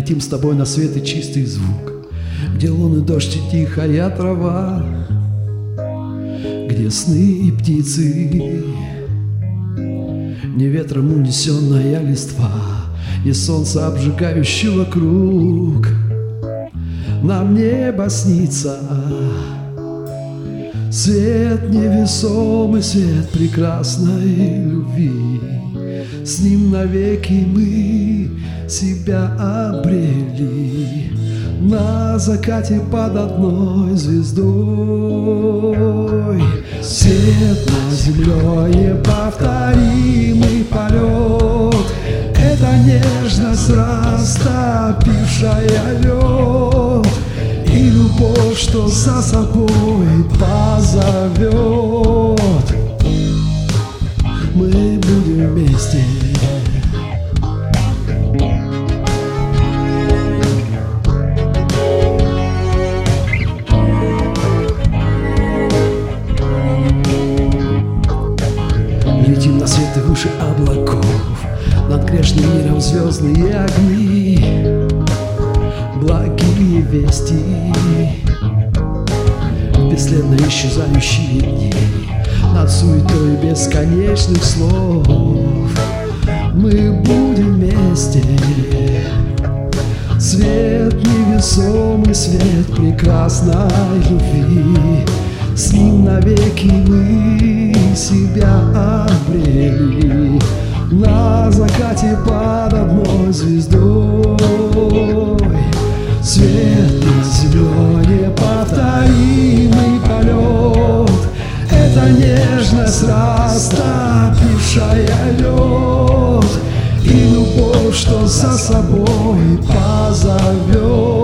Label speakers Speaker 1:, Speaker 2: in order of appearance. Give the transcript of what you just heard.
Speaker 1: Летим с тобой на свет и чистый звук, где лунный дождь и тихая трава, где сны и птицы, не ветром унесенная листва, и солнце, обжигающее вокруг. Нам небо снится, свет невесомый, свет прекрасной любви. С ним навеки мы себя обрели на закате под одной звездой. Свет на земле неповторимый полет, это нежность, растопившая лед, и любовь, что за собой позовет. Мы будем вместе. Летим на свет и выше облаков, над грешным миром звездные огни, благие вести, бесследно исчезающие дни, над суетой бесконечных слов. Мы будем вместе. Свет невесомый, свет прекрасной любви, с ним навеки мы себя обрели на закате под одной звездой. Свет на земле неповторимый полет, это нежность, растопившая лед, и любовь, что за собой позовет.